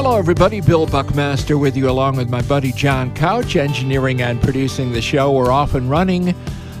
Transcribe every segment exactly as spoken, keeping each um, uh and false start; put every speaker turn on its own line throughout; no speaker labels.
Hello, everybody. Bill Buckmaster with you, along with my buddy John Couch, engineering and producing the show. We're off and running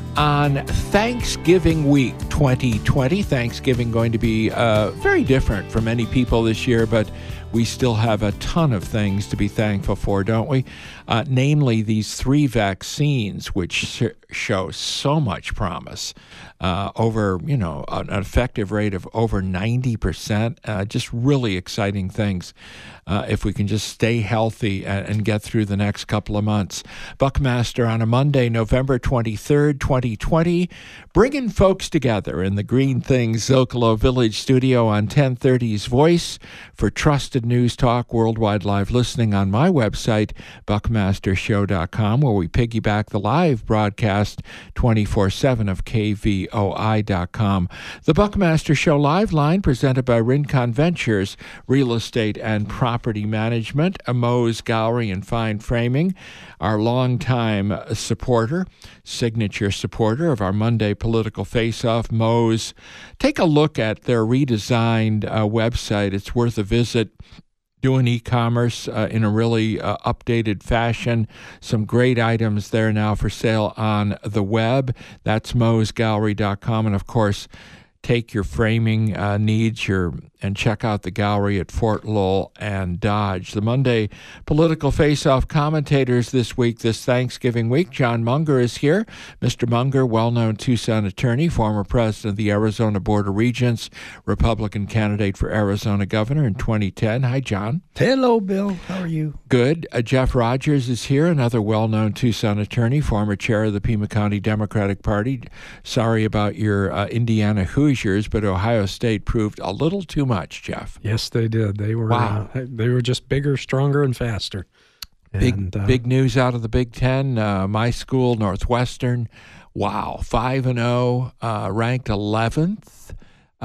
on Thanksgiving week twenty twenty. Thanksgiving going to be uh, very different for many people this year, but we still have a ton of things to be thankful for, don't we? Uh, namely, these three vaccines, which sh- show so much promise, uh, over, you know, an effective rate of over ninety percent. Uh, just really exciting things uh, if we can just stay healthy and, and get through the next couple of months. Buckmaster on a Monday, November twenty-third, twenty twenty, bringing folks together in the Green Things Zocalo Village studio on ten thirty's Voice for trusted news talk, worldwide live listening on my website, buckmaster show dot com, where we piggyback the live broadcast twenty-four seven of K V O I dot com. The Buckmaster Show live line presented by Rincon Ventures, Real Estate and Property Management, Moe's Gallery and Fine Framing, our longtime supporter, signature supporter of our Monday Political Face-Off, Moe's. Take a look at their redesigned uh, website. It's worth a visit. Doing e-commerce uh, in a really uh, updated fashion. Some great items there now for sale on the web. That's moes gallery dot com. And, of course, take your framing uh, needs your and check out the gallery at Fort Lowell and Dodge. The Monday Political Face-Off commentators this week, this Thanksgiving week. John Munger is here. Mister Munger, well-known Tucson attorney, former president of the Arizona Board of Regents, Republican candidate for Arizona governor in twenty ten. Hi, John.
Hello, Bill. How are you?
Good. Uh, Jeff Rogers is here, another well-known Tucson attorney, former chair of the Pima County Democratic Party. Sorry about your uh, Indiana Hoosiers, but Ohio State proved a little too much. Much, Jeff.
Yes, they did. They were
wow.
uh, they were just bigger, stronger, and faster.
Big
and, uh,
big news out of the Big Ten. Uh, my school, Northwestern, wow, five and zero, uh, ranked eleventh.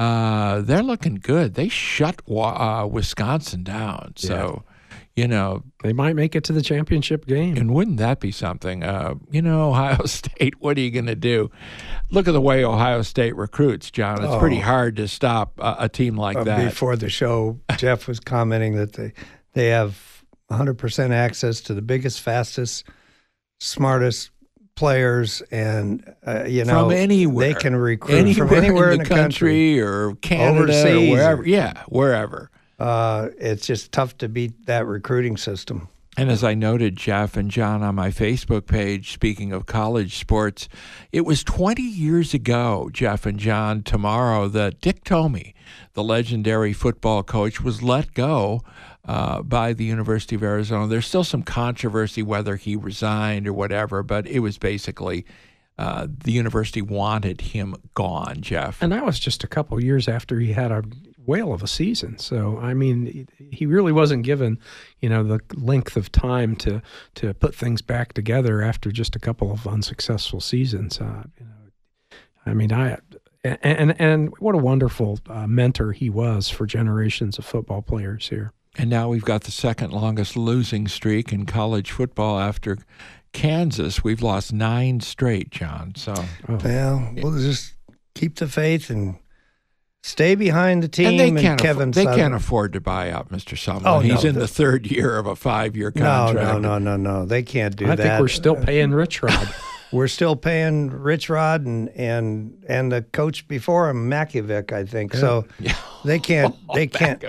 Uh, they're looking good. They shut uh, Wisconsin down. So, yeah. you know,
they might make it to the championship game.
And wouldn't that be something? Uh, you know, Ohio State. What are you going to do? Look at the way Ohio State recruits, John. It's oh. pretty hard to stop uh, a team like
uh,
that.
Before the show, Jeff was commenting that they they have one hundred percent access to the biggest, fastest, smartest players, and uh, you know,
from anywhere
they can recruit
anywhere
from anywhere
in the,
in the
country,
country
or Canada
overseas,
or wherever. Yeah, wherever.
Uh, it's just tough to beat that recruiting system.
And as I noted, Jeff and John, on my Facebook page, speaking of college sports, it was twenty years ago, Jeff and John, tomorrow, that Dick Tomey, the legendary football coach, was let go uh, by the University of Arizona. There's still some controversy whether he resigned or whatever, but it was basically uh, the university wanted him gone, Jeff.
And that was just a couple years after he had a whale of a season. So, I mean, he really wasn't given, you know, the length of time to to put things back together after just a couple of unsuccessful seasons. Uh, you know, I mean, I and and what a wonderful uh, mentor he was for generations of football players here.
And now we've got the second longest losing streak in college football after Kansas. We've lost nine straight, John. So,
oh. well, we'll just keep the faith and stay behind the team.
And they
and
can't,
Kevin
afford, they
Sutherland.
can't afford to buy out Mister Sumlin.
Oh,
He's
no,
in
the,
the third year of a five-year
no,
contract.
No, no, no, no. They can't do
I
that.
I think we're still paying Rich Rod.
We're still paying Rich Rod and and and the coach before him, Makovic, I think. So
Yeah.
they can't. They can't.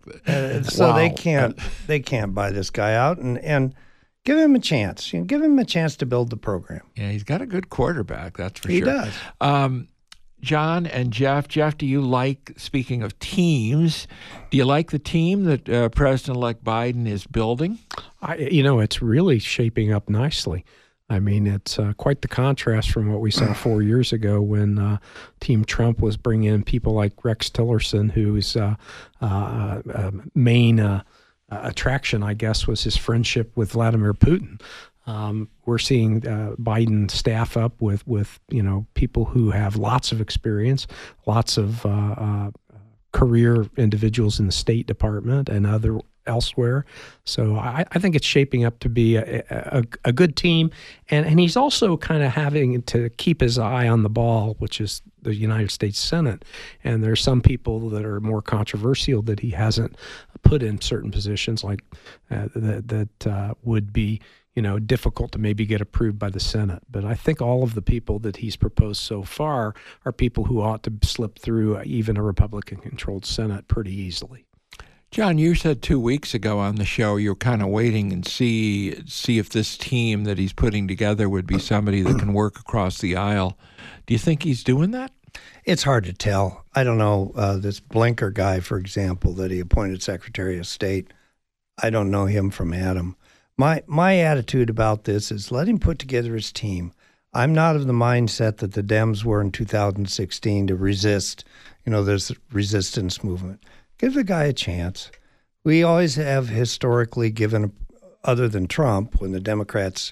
Uh, so
wow.
they can't. They can't buy this guy out and and give him a chance. You know, give him a chance to build the program.
Yeah, he's got a good quarterback. That's for
he
sure.
He does.
Um, John and Jeff, Jeff, do you like, speaking of teams, do you like the team that uh, President-elect Biden is building?
I, you know, it's really shaping up nicely. I mean, it's uh, quite the contrast from what we saw four years ago when uh, Team Trump was bringing in people like Rex Tillerson, whose uh, uh, uh, main uh, attraction, I guess, was his friendship with Vladimir Putin. Um, we're seeing uh, Biden staff up with, with, you know, people who have lots of experience, lots of uh, uh, career individuals in the State Department and other elsewhere. So I, I think it's shaping up to be a, a, a good team. And, and he's also kind of having to keep his eye on the ball, which is the United States Senate. And there's some people that are more controversial that he hasn't put in certain positions, like uh, that, that uh, would be, you know, difficult to maybe get approved by the Senate. But I think all of the people that he's proposed so far are people who ought to slip through even a Republican-controlled Senate pretty easily.
John, you said two weeks ago on the show you're kind of waiting and see see if this team that he's putting together would be somebody that can work across the aisle. Do you think he's doing that?
It's hard to tell. I don't know. Uh, this Blinker guy, for example, that he appointed Secretary of State, I don't know him from Adam. My my attitude about this is let him put together his team. I'm not of the mindset that the Dems were in two thousand sixteen to resist, you know, this resistance movement. Give the guy a chance. We always have historically given, other than Trump, when the Democrats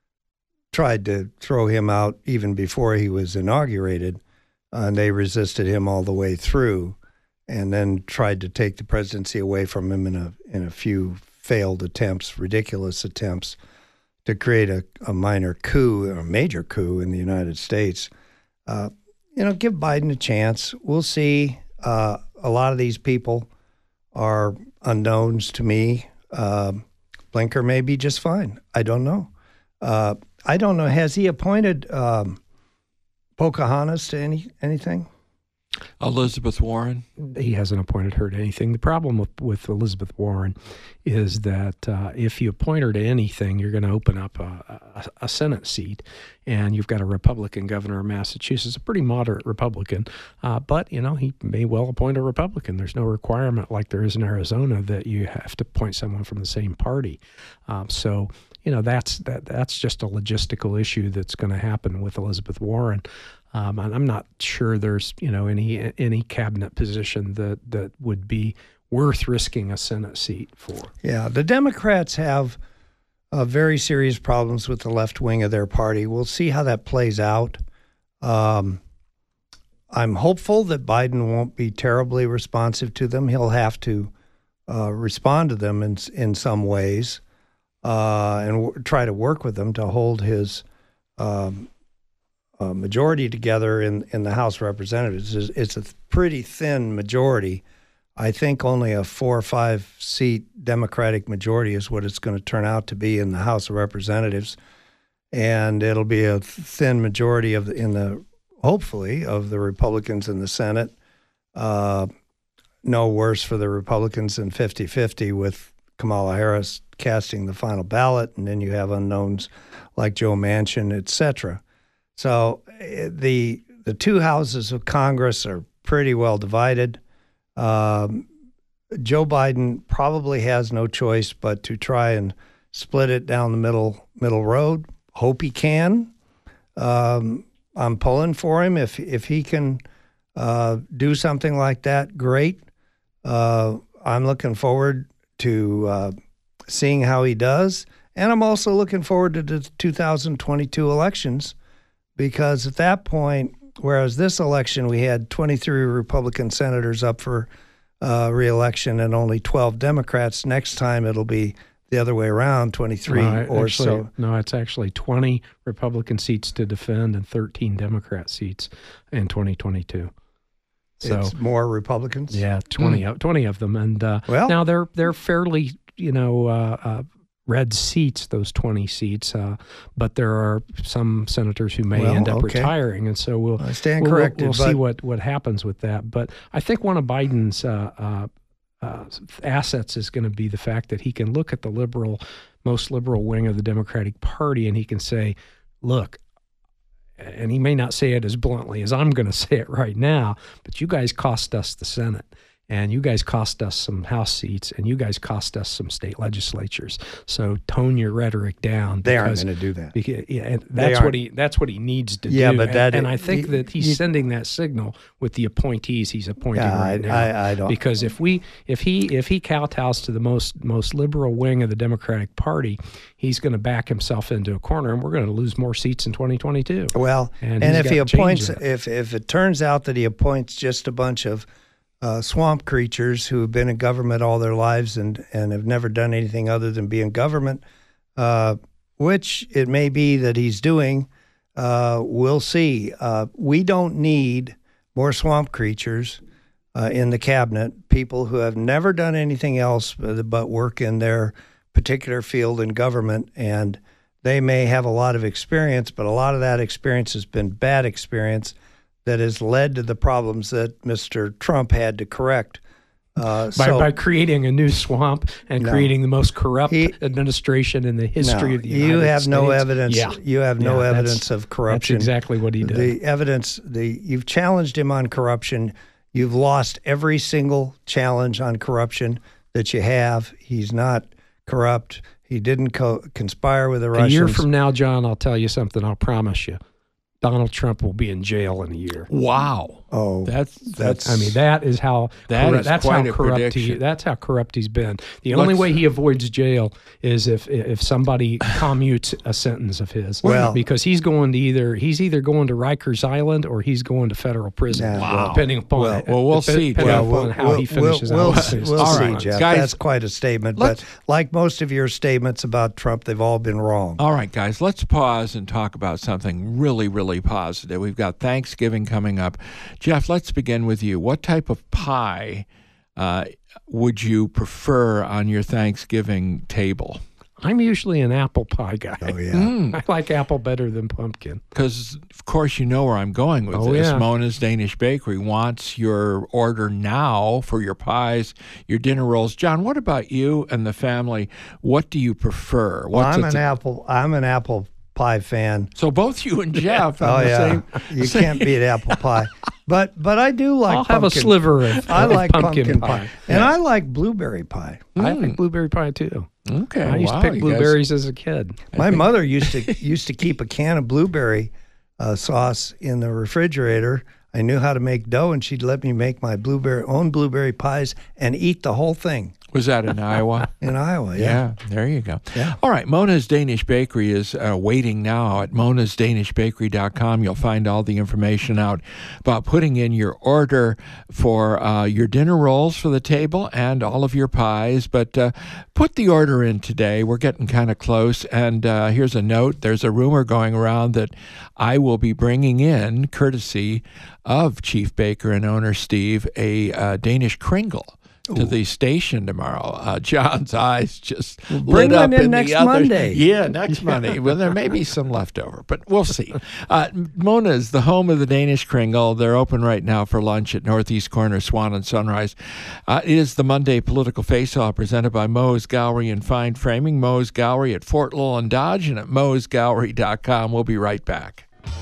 tried to throw him out even before he was inaugurated, uh, and they resisted him all the way through, and then tried to take the presidency away from him in a in a few failed attempts, ridiculous attempts to create a, a minor coup, a major coup in the United States. Uh, you know, give Biden a chance. We'll see. Uh, a lot of these people are unknowns to me. Uh, Blinker may be just fine. I don't know. Uh, I don't know. Has he appointed um, Pocahontas to any anything?
Elizabeth Warren?
He hasn't appointed her to anything. The problem with, with Elizabeth Warren is that uh, if you appoint her to anything, you're going to open up a, a, a Senate seat, and you've got a Republican governor of Massachusetts, a pretty moderate Republican, uh, but, you know, he may well appoint a Republican. There's no requirement like there is in Arizona that you have to appoint someone from the same party. Um, so, you know, that's that that's just a logistical issue that's going to happen with Elizabeth Warren. Um, and I'm not sure there's, you know, any any cabinet position that, that would be worth risking a Senate seat for.
Yeah, the Democrats have uh, very serious problems with the left wing of their party. We'll see how that plays out. Um, I'm hopeful that Biden won't be terribly responsive to them. He'll have to uh, respond to them in in some ways uh, and w- try to work with them to hold his um, Uh, majority together in, in the House of Representatives. It's, it's a pretty thin majority. I think only a four or five seat Democratic majority is what it's going to turn out to be in the House of Representatives, and it'll be a thin majority of the, in the hopefully of the Republicans in the Senate. Uh, no worse for the Republicans than fifty-fifty with Kamala Harris casting the final ballot, and then you have unknowns like Joe Manchin, et cetera. So the the two houses of Congress are pretty well divided. Um, Joe Biden probably has no choice but to try and split it down the middle middle road. Hope he can. Um, I'm pulling for him. If if he can uh, do something like that, great. Uh, I'm looking forward to uh, seeing how he does, and I'm also looking forward to the two thousand twenty-two elections. Because at that point, whereas this election we had twenty-three Republican senators up for uh, re-election and only twelve Democrats, next time it'll be the other way around, twenty-three
no,
or
actually,
so.
No, it's actually twenty Republican seats to defend and thirteen Democrat seats in twenty twenty-two. So,
it's more Republicans?
Yeah, twenty, mm. of, twenty of them. And uh, well, now they're they're fairly, you know, uh, uh, red seats, those twenty seats, uh, but there are some senators who may
well,
end up
okay.
retiring, and so we'll
I stand
we'll,
corrected.
We'll, we'll
but...
see what, what happens with that. But I think one of Biden's uh, uh, uh, assets is going to be the fact that he can look at the liberal, most liberal wing of the Democratic Party, and he can say, "Look." And he may not say it as bluntly as I'm going to say it right now, but you guys cost us the Senate. And you guys cost us some House seats, and you guys cost us some state legislatures. So tone your rhetoric down.
They aren't going to do that.
Because, yeah, and that's what he that's what he needs to
yeah,
do.
But
and,
that
and
it,
I think
you,
that he's
you,
sending that signal with the appointees he's appointing
yeah,
right
I,
now.
I, I don't.
Because if we if he if he kowtows to the most most liberal wing of the Democratic Party, he's going to back himself into a corner, and we're going to lose more seats in twenty twenty-two.
Well,
and,
and if he appoints, if if it turns out that he appoints just a bunch of uh, swamp creatures who have been in government all their lives and, and have never done anything other than be in government, uh, which it may be that he's doing. Uh, we'll see. Uh, we don't need more swamp creatures uh, in the cabinet, people who have never done anything else but, but work in their particular field in government, and they may have a lot of experience, but a lot of that experience has been bad experience that has led to the problems that Mister Trump had to correct. Uh,
by,
so,
by creating a new swamp and
no,
creating the most corrupt
he,
administration in the history
no,
of the United
you have
States.
no evidence.
Yeah.
You have no
yeah,
evidence of corruption.
That's exactly what he did.
The evidence, the you've challenged him on corruption. You've lost every single challenge on corruption that you have. He's not corrupt. He didn't co- conspire with the Russians.
A year from now, John, I'll tell you something. I'll promise you. Donald Trump will be in jail in a year.
Wow.
Oh,
that's that's.
I mean, that is how
that
corru-
is
that's
quite
how
a
corrupt
prediction.
he. That's how corrupt he's been. The only
Let's-
way he avoids jail is if if somebody commutes a sentence of his.
Well-
because he's going to either he's either going to Rikers Island or he's going to federal prison.
Yeah, Wow.
Depending upon
Well-
it.
well, we'll
Dep-
see,
Depending
Jeff.
upon how he finishes
we'll,
out
we'll,
his
we'll
All
see,
right,
Jeff.
guys,
That's quite a statement.
let's-
But like most of your statements about Trump, they've all been wrong.
All right, guys, let's pause and talk about something really, really positive. We've got Thanksgiving coming up. Jeff, let's begin with you. What type of pie uh, would you prefer on your Thanksgiving table?
I'm usually an apple pie guy.
Oh yeah.
Mm.
I like apple better than pumpkin.
Because, of course, you know where I'm going with
Oh,
this.
yeah.
Mona's Danish Bakery wants your order now for your pies, your dinner rolls. John, what about you and the family? What do you prefer?
Well,
What's
I'm
at
an
the-
apple. I'm an apple pie fan.
So both you and Jeff. on
Oh
the
yeah.
same-
You
same-
can't beat apple pie. But but I do like.
I'll have a
pumpkin.
sliver of,
I
of
like
pumpkin, pie.
and I like blueberry pie.
I
Mm.
like blueberry pie too.
Okay,
I used
wow,
to pick
you
blueberries as a kid.
My mother used to used to keep a can of blueberry uh, sauce in the refrigerator. I knew how to make dough, and she'd let me make my blueberry own blueberry pies and eat the whole thing
Was that in Iowa?
in Iowa. Yeah.
Yeah, there you go.
Yeah.
All right, Mona's Danish Bakery is uh, waiting now at monas danish bakery dot com. You'll find all the information out about putting in your order for uh, your dinner rolls for the table and all of your pies. But uh, put the order in today. We're getting kind of close. And uh, here's a note. There's a rumor going around that I will be bringing in, courtesy of Chief Baker and owner Steve, a uh, Danish Kringle to the station tomorrow. Uh, John's eyes just
Bring
lit up
one in
in
next
the other.
Monday.
Yeah, next Monday. Well, there may be some left over, but we'll see. Uh, Mona is the home of the Danish Kringle. They're open right now for lunch at Northeast Corner, Swan and Sunrise. Uh, it is the Monday Political Face-Off presented by Moe's Gallery and Fine Framing. Moe's Gallery at Fort Lowell and Dodge and at moes gallery dot com. We'll be right back.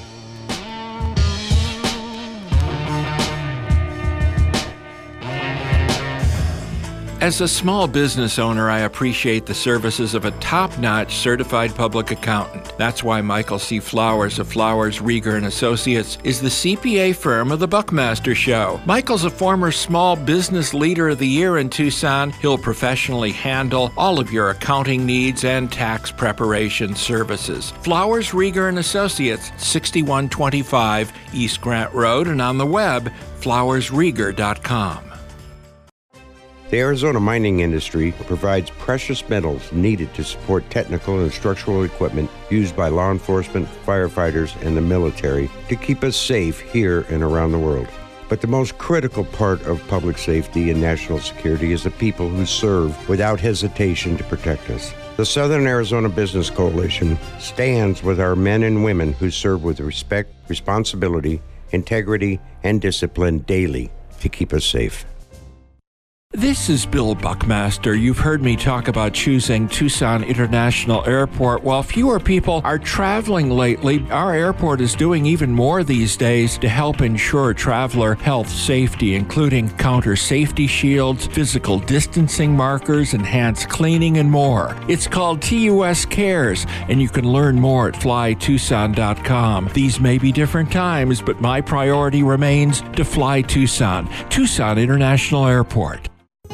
As a small business owner, I appreciate the services of a top-notch certified public accountant. That's why Michael C. Flowers of Flowers, Rieger and Associates is the C P A firm of the Buckmaster Show. Michael's a former Small Business Leader of the Year in Tucson. He'll professionally handle all of your accounting needs and tax preparation services. Flowers, Rieger and Associates, sixty-one twenty-five East Grant Road, and on the web, flowers rieger dot com.
The Arizona mining industry provides precious metals needed to support technical and structural equipment used by law enforcement, firefighters, and the military to keep us safe here and around the world. But the most critical part of public safety and national security is the people who serve without hesitation to protect us. The Southern Arizona Business Coalition stands with our men and women who serve with respect, responsibility, integrity, and discipline daily to keep us safe.
This is Bill Buckmaster. You've heard me talk about choosing Tucson International Airport. While fewer people are traveling lately, our airport is doing even more these days to help ensure traveler health safety, including counter safety shields, physical distancing markers, enhanced cleaning, and more. It's called T U S Cares, and you can learn more at fly tucson dot com. These may be different times, but my priority remains to fly Tucson. Tucson International Airport.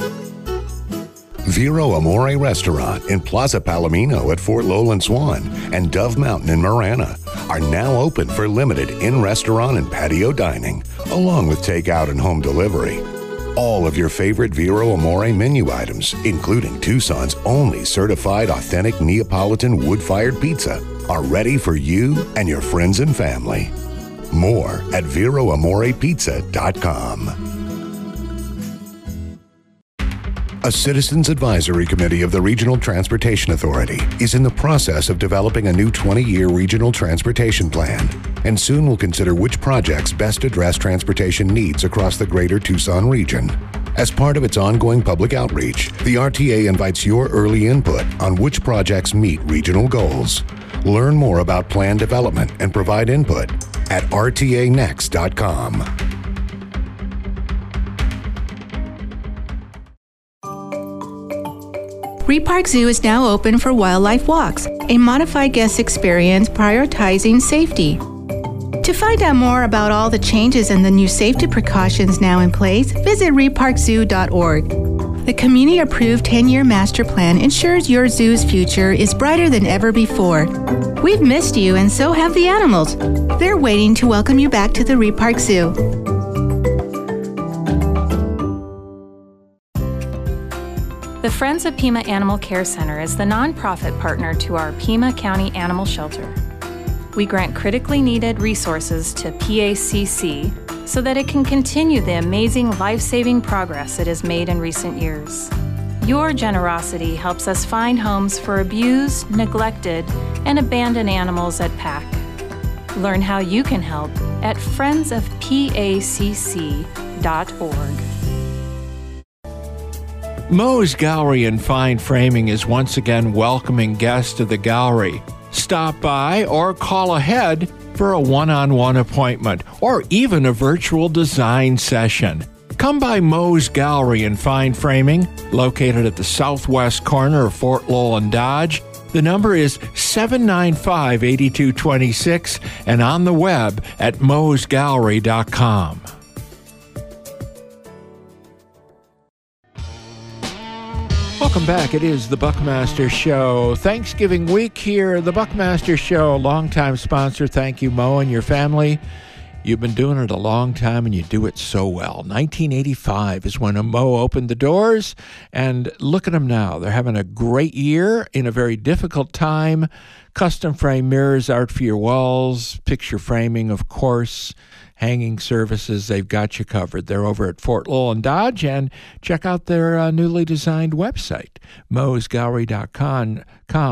Vero Amore Restaurant in Plaza Palomino at Fort Lowell and Swan and Dove Mountain in Marana are now open for limited in-restaurant and patio dining, along with takeout and home delivery. All of your favorite Vero Amore menu items, including Tucson's only certified authentic Neapolitan wood-fired pizza, are ready for you and your friends and family. More at vero amore pizza dot com. A Citizens Advisory Committee of the Regional Transportation Authority is in the process of developing a new twenty-year regional transportation plan, and soon will consider which projects best address transportation needs across the greater Tucson region. As part of its ongoing public outreach, the R T A invites your early input on which projects meet regional goals. Learn more about plan development and provide input at r t a next dot com.
Reed Park Zoo is now open for wildlife walks, a modified guest experience prioritizing safety. To find out more about all the changes and the new safety precautions now in place, visit reed park zoo dot org. The community-approved ten-year master plan ensures your zoo's future is brighter than ever before. We've missed you, and so have the animals. They're waiting to welcome you back to the Reed Park Zoo.
The Friends of Pima Animal Care Center is the nonprofit partner to our Pima County Animal Shelter. We grant critically needed resources to P A C C so that it can continue the amazing life-saving progress it has made in recent years. Your generosity helps us find homes for abused, neglected, and abandoned animals at P A C. Learn how you can help at friends of p a c c dot org.
Moe's Gallery and Fine Framing is once again welcoming guests to the gallery. Stop by or call ahead for a one-on-one appointment or even a virtual design session. Come by Moe's Gallery and Fine Framing, located at the southwest corner of Fort Lowell and Dodge. The number is seven nine five, eight two two six and on the web at moes gallery dot com. Welcome back. It is the Buckmaster Show. Thanksgiving week here. The Buckmaster Show, longtime sponsor. Thank you, Mo, and your family. You've been doing it a long time, and you do it so well. nineteen eighty-five is when Mo opened the doors, and look at them now. They're having a great year in a very difficult time. Custom frame mirrors, art for your walls, picture framing, of course, hanging services. They've got you covered. They're over at Fort Lowell and Dodge, and check out their uh, newly designed website, moes gallery dot com.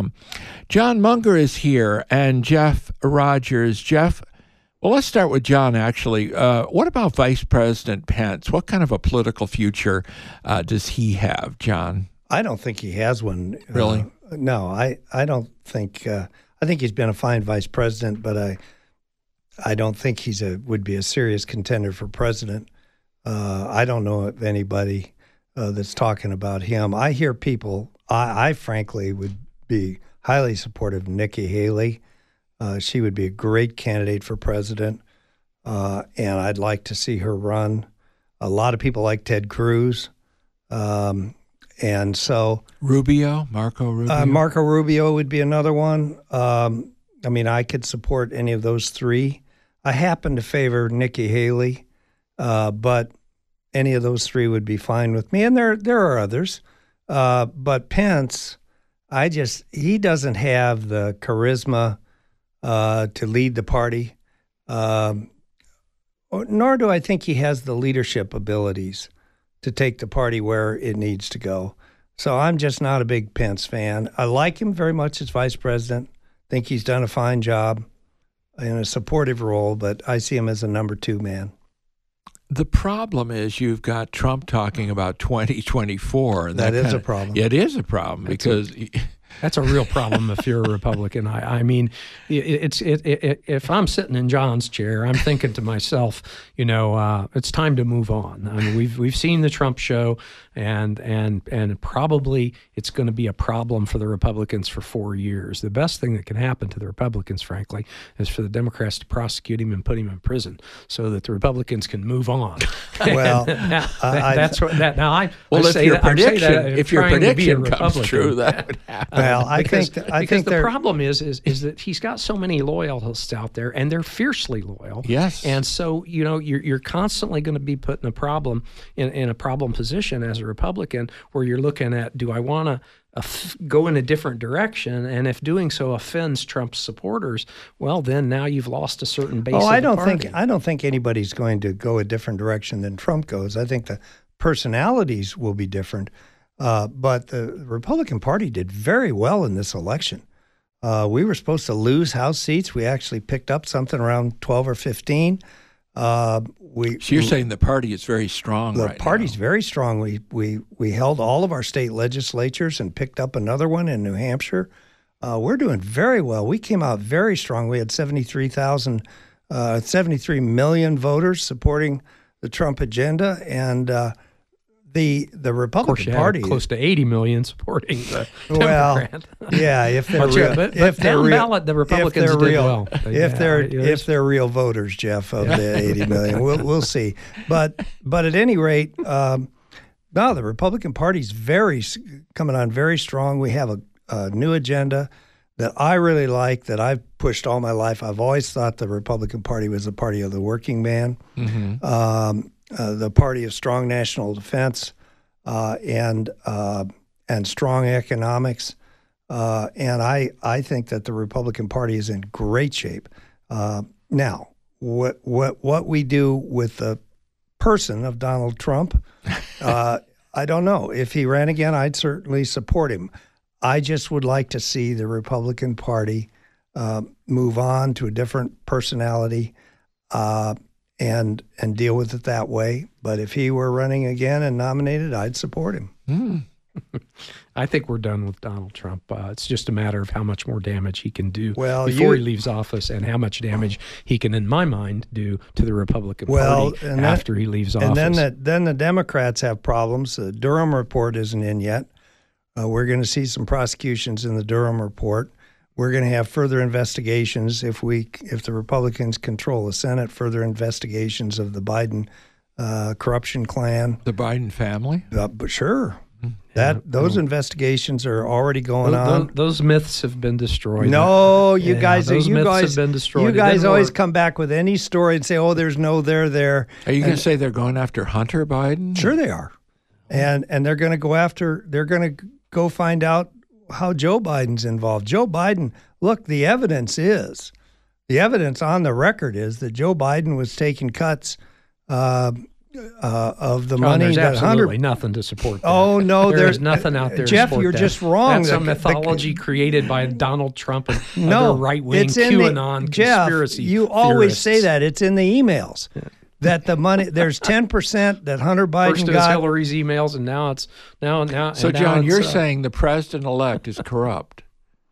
John Munger is here, and Jeff Rogers. Jeff, well, let's start with John, actually. Uh, what about Vice President Pence? What kind of a political future uh, does he have, John?
I don't think he has one.
Really?
Uh, no, I, I don't think uh, – I think he's been a fine vice president, but I I don't think he's a would be a serious contender for president. Uh, I don't know of anybody uh, that's talking about him. I hear people I, – I frankly would be highly supportive of Nikki Haley. Uh, she would be a great candidate for president, uh, and I'd like to see her run. A lot of people like Ted Cruz, um, and so
Rubio, Marco Rubio.
Uh, Marco Rubio would be another one. Um, I mean, I could support any of those three. I happen to favor Nikki Haley, uh, but any of those three would be fine with me. And there, there are others, uh, but Pence, I just he doesn't have the charisma Uh, to lead the party, um, nor do I think he has the leadership abilities to take the party where it needs to go. So I'm just not a big Pence fan. I like him very much as vice president. Think he's done a fine job in a supportive role, but I see him as a number two man.
The problem is you've got Trump talking about twenty twenty-four. And
that, that is
kinda,
a problem.
It is a problem
That's
because...
A- That's a real problem if you're a Republican. I, I mean, it, it's it, it, if I'm sitting in John's chair, I'm thinking to myself, you know, uh, it's time to move on. I mean, we've we've seen the Trump show, and and and probably it's going to be a problem for the Republicans for four years. The best thing that can happen to the Republicans, frankly, is for the Democrats to prosecute him and put him in prison, so that the Republicans can move on.
Well,
now,
uh,
that, that's what that. Now I
well,
I
if
say
your
that, I'm saying
prediction
that
if your
trying to be a
prediction comes
Republican.
true, that would happen.
Well, I
because,
think th- I
because
think
the
they're-
problem is, is is that he's got so many loyalists out there, and they're fiercely loyal.
Yes.
And so, you know, you're you're constantly going to be put in a problem in, in a problem position as a Republican, where you're looking at, do I want to uh, f- go in a different direction? And if doing so offends Trump's supporters, well, then now you've lost a certain base.
Oh,
of
I
the
don't
party.
think I don't think anybody's going to go a different direction than Trump goes. I think the personalities will be different, uh, but the Republican Party did very well in this election. Uh, we were supposed to lose House seats. We actually picked up something around twelve or fifteen. Uh, we
So you're saying the party is very strong
the
right
party's
now.
very strong. We we we held all of our state legislatures and picked up another one in New Hampshire. Uh, we're doing very well. We came out very strong. We had seventy-three thousand, uh, seventy-three million voters supporting the Trump agenda, and uh, the the
Of course,
Republican
you had
Party.
close to eighty million supporting the
well,
Democrat.
yeah, if they're
But,
real,
but,
if
but
they're
down
real,
ballot, the
if
Republicans
they're
did
real,
well.
if
Yeah,
they're
it was-
if they're real voters, Jeff, of the eighty million, we'll we'll see. But but at any rate, um, no, the Republican Party's very coming on very strong. We have a, a new agenda that I really like, that I've pushed all my life. I've always thought the Republican Party was the party of the working man,
Mm-hmm.
um, uh, the party of strong national defense, uh, and uh, and strong economics. Uh, and I, I think that the Republican Party is in great shape. Uh, now, what what what we do with the person of Donald Trump, uh, I don't know. If he ran again, I'd certainly support him. I just would like to see the Republican Party uh, move on to a different personality uh, and and deal with it that way. But if he were running again and nominated, I'd support him.
Mm.
I think we're done with Donald Trump. Uh, it's just a matter of how much more damage he can do
Well,
before
you-
he leaves office, and how much damage he can, in my mind, do to the Republican
Well,
Party
and that-
after he leaves
And
office.
then the, then the Democrats have problems. The Durham report isn't in yet. Uh, we're going to see some prosecutions in the Durham report. We're going to have further investigations if we if the Republicans control the Senate. Further investigations of the Biden uh, corruption clan.
The Biden family?
Uh, but sure, that those investigations are already going
Those,
on.
those, those myths have been destroyed.
No, you
Yeah,
guys,
those
you
myths
guys,
have been destroyed.
you
It
guys
didn't
always
work.
come back with any story and say, "Oh, there's no there there."
Are you going
And-
to say they're going after Hunter Biden?
Sure, they are, and and they're going to go after. They're going to go find out how Joe Biden's involved. Joe Biden. Look, the evidence is, the evidence on the record is that Joe Biden was taking cuts uh, uh, of the
John,
money
there's
that
absolutely
Hunter.
nothing to support that.
Oh no,
there's
there's
nothing out there. to
Jeff,
support
you're
that.
just wrong.
That's
The-
a
the-
mythology created by Donald Trump and
No,
other right-wing
it's in the-
QAnon
Jeff,
conspiracy
you always
theorists.
say that. It's in the emails that the money there's ten percent that Hunter Biden
First it was
got.
Hillary's emails, and now it's now now.
So,
and now
John,
it's,
you're
uh,
saying the president-elect is corrupt.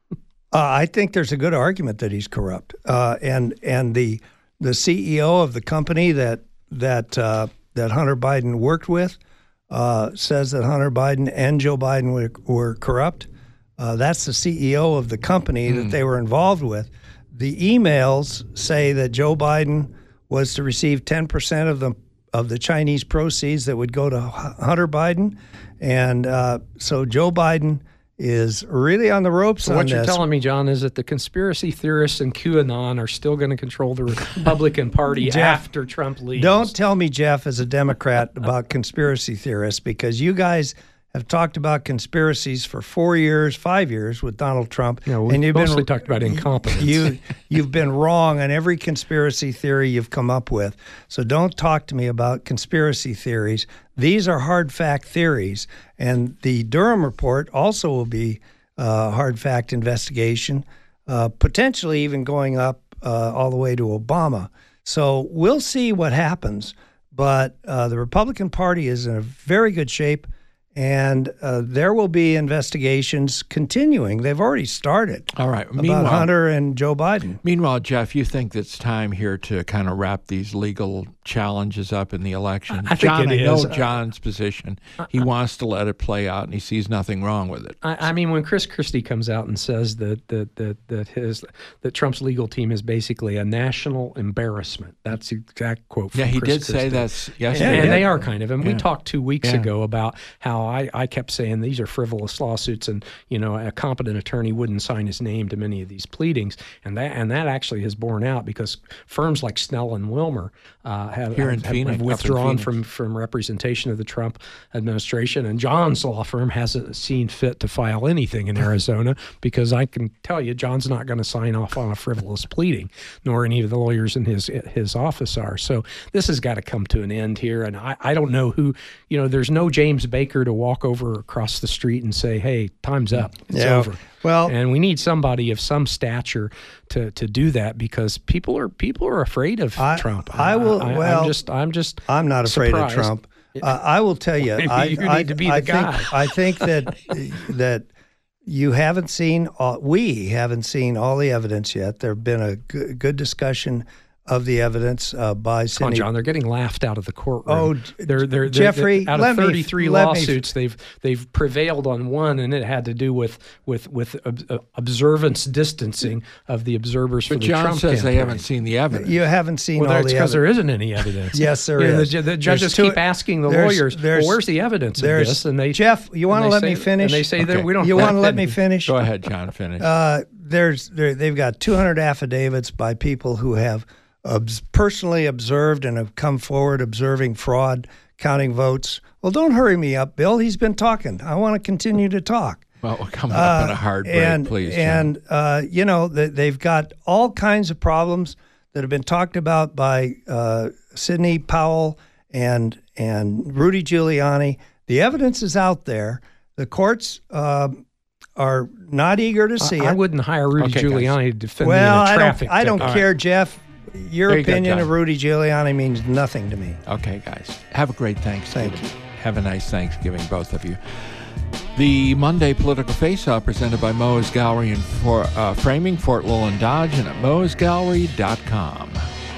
Uh, I think there's a good argument that he's corrupt, uh, and and the the C E O of the company that that uh, that Hunter Biden worked with uh, says that Hunter Biden and Joe Biden were, were corrupt. Uh, that's the C E O of the company that they were involved with. The emails say that Joe Biden was to receive ten percent of the of the Chinese proceeds that would go to Hunter Biden, and uh, so Joe Biden is really on the ropes
So
on
what you're
this.
telling me, John, is that the conspiracy theorists and QAnon are still going to control the Republican Party
Jeff,
after Trump leaves.
Don't tell me, Jeff, as a Democrat, about conspiracy theorists, because you guys have talked about conspiracies for four years, five years with Donald Trump.
No, we've
and you've
mostly
been,
talked about incompetence.
You, you've been wrong on every conspiracy theory you've come up with. So don't talk to me about conspiracy theories. These are hard fact theories. And the Durham report also will be a hard fact investigation, uh, potentially even going up uh, all the way to Obama. So we'll see what happens. But uh, the Republican Party is in a very good shape. And uh, there will be investigations continuing. They've already started.
All right.
About
Meanwhile,
Hunter and Joe Biden.
Meanwhile, Jeff, you think it's time here to kind of wrap these legal challenges up in the election?
I think
John,
it
I know
is.
John's position. He wants to let it play out, and he sees nothing wrong with it.
I, I mean, when Chris Christie comes out and says that that that that his that Trump's legal team is basically a national embarrassment, that's the exact quote. From
Yeah, he
Chris
did say
Christie.
that's
And,
yesterday.
and they are kind of. And we
Yeah.
talked two weeks
Yeah.
ago about how while, I, I kept saying these are frivolous lawsuits, and you know a competent attorney wouldn't sign his name to many of these pleadings, and that and that actually has borne out because firms like Snell and Wilmer uh, have,
Here in
have,
Phoenix,
have
up in
withdrawn
Phoenix.
from from representation of the Trump administration, and John's law firm hasn't seen fit to file anything in Arizona because I can tell you John's not going to sign off on a frivolous pleading, nor any of the lawyers in his his office are. So this has got to come to an end here, and I, I don't know who, you know, there's no James Baker to walk over across the street and say, hey, time's up, it's
Yeah.
over.
Well,
And we need somebody of some stature to, to do that because people are people are afraid of
I-
Trump.
I will-
I,
well,
I'm just I'm just
I'm not afraid
surprised.
of Trump. Uh, I will tell you,
Maybe
I,
you
I,
need to be
I
the
think,
guy.
I think that that you haven't seen, all, we haven't seen all the evidence yet. There have been a g- good discussion of the evidence uh, by
Come on,
Cindy.
John. They're getting laughed out of the courtroom.
Oh,
they're, they're, they're
Jeffrey,
they're, out
let
of
me-
thirty-three
let me-
lawsuits, they've they've prevailed on one, and it had to do with with with ob- observance distancing of the observers for
But
the
John
Trump
says
campaign.
they haven't seen the evidence.
You haven't seen
Well,
all
that's
the
because there
evidence.
isn't any evidence.
Yes, there
You know,
is.
The, the
There's
judges
two-
keep asking the
there's-
lawyers,
there's-
well, where's the evidence of
there's-
this? And they
Jeff, you want to
and
let
they
me
say-
finish?
And they say
Okay.
that we don't.
You
want
to let me finish?
Go ahead, John, finish.
Uh, there's there, they've got two hundred affidavits by people who have obs- personally observed and have come forward observing fraud, counting votes. Well, don't hurry me up, Bill. He's been talking. I want to continue to talk.
well, we're coming up on a hard break,
and,
please, John.
And, uh, you know, they, they've got all kinds of problems that have been talked about by uh, Sidney Powell and, and Rudy Giuliani. The evidence is out there. The courts uh, are not eager to see
I, I
it.
wouldn't hire Rudy
Okay, guys.
Giuliani to defend
Well,
me in a
I
traffic
don't, I don't
ticket.
care, Jeff. Your
There you go,
opinion
John.
of Rudy Giuliani means nothing to me.
Okay, guys. Have a great Thanksgiving.
Thank you.
Have a nice Thanksgiving, both of you. The Monday Political Face-Off presented by Moe's Gallery and for uh, Framing, Fort Lowland Dodge, and at moes gallery dot com.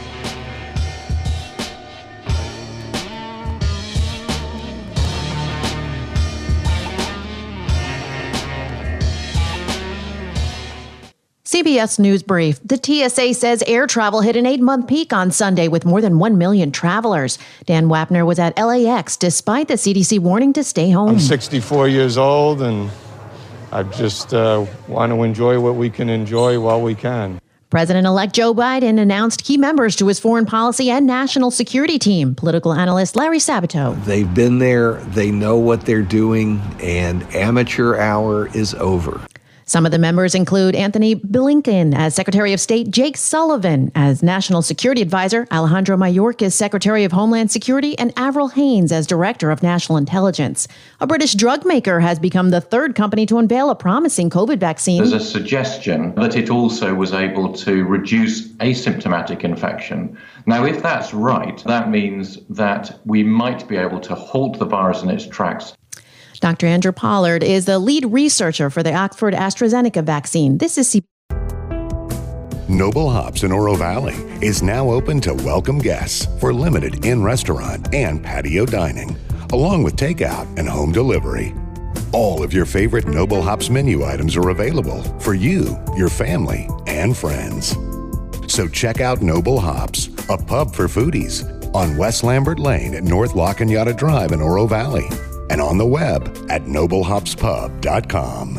C B S News Brief. The T S A says air travel hit an eight-month peak on Sunday with more than one million travelers. Dan Wapner was at L A X despite the C D C warning to stay home.
I'm sixty-four years old, and I just uh, want to enjoy what we can enjoy while we can.
President-elect Joe Biden announced key members to his foreign policy and national security team. Political analyst Larry Sabato.
They've been there, they know what they're doing, and amateur hour is over.
Some of the members include Anthony Blinken as Secretary of State, Jake Sullivan as National Security Advisor, Alejandro Mayorkas, Secretary of Homeland Security, and Avril Haines as Director of National Intelligence. A British drug maker has become the third company to unveil a promising COVID vaccine.
There's a suggestion that it also was able to reduce asymptomatic infection. Now, if that's right, that means that we might be able to halt the virus in its tracks.
Doctor Andrew Pollard is the lead researcher for the Oxford AstraZeneca vaccine. This is C B S.
Noble Hops in Oro Valley is now open to welcome guests for limited in-restaurant and patio dining, along with takeout and home delivery. All of your favorite Noble Hops menu items are available for you, your family, and friends. So check out Noble Hops, a pub for foodies, on West Lambert Lane at North La Cañada Drive in Oro Valley, and on the web at noble hops pub dot com.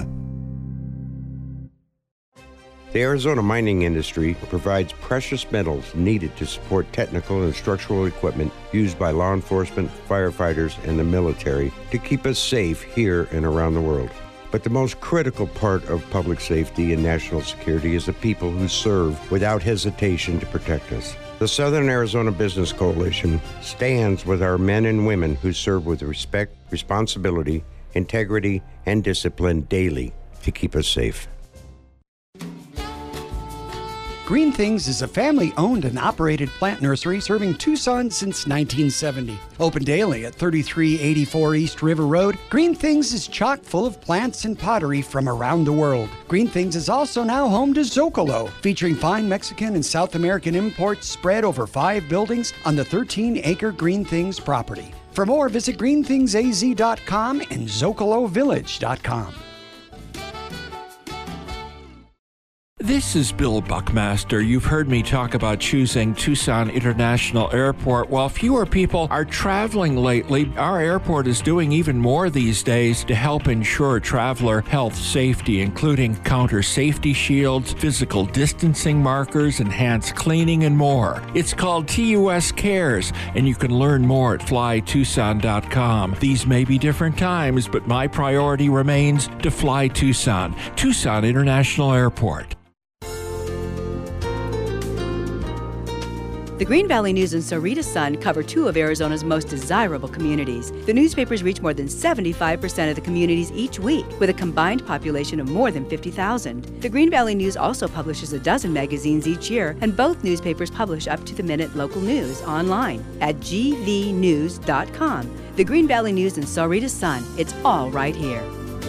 The Arizona mining industry provides precious metals needed to support technical and structural equipment used by law enforcement, firefighters, and the military to keep us safe here and around the world. But the most critical part of public safety and national security is the people who serve without hesitation to protect us. The Southern Arizona Business Coalition stands with our men and women who serve with respect, responsibility, integrity, and discipline daily to keep us safe.
Green Things is a family-owned and operated plant nursery serving Tucson since nineteen seventy. Open daily at thirty-three eighty-four East River Road, Green Things is chock full of plants and pottery from around the world. Green Things is also now home to Zocalo, featuring fine Mexican and South American imports spread over five buildings on the thirteen acre Green Things property. For more, visit green things a z dot com and zocalo village dot com.
This is Bill Buckmaster. You've heard me talk about choosing Tucson International Airport. While fewer people are traveling lately, our airport is doing even more these days to help ensure traveler health safety, including counter safety shields, physical distancing markers, enhanced cleaning, and more. It's called T U S Cares, and you can learn more at fly tucson dot com. These may be different times, but my priority remains to fly Tucson. Tucson International Airport.
The Green Valley News and Sarita Sun cover two of Arizona's most desirable communities. The newspapers reach more than seventy-five percent of the communities each week, with a combined population of more than fifty thousand. The Green Valley News also publishes a dozen magazines each year, and both newspapers publish up-to-the-minute local news online at g v news dot com. The Green Valley News and Sarita Sun, it's all right here.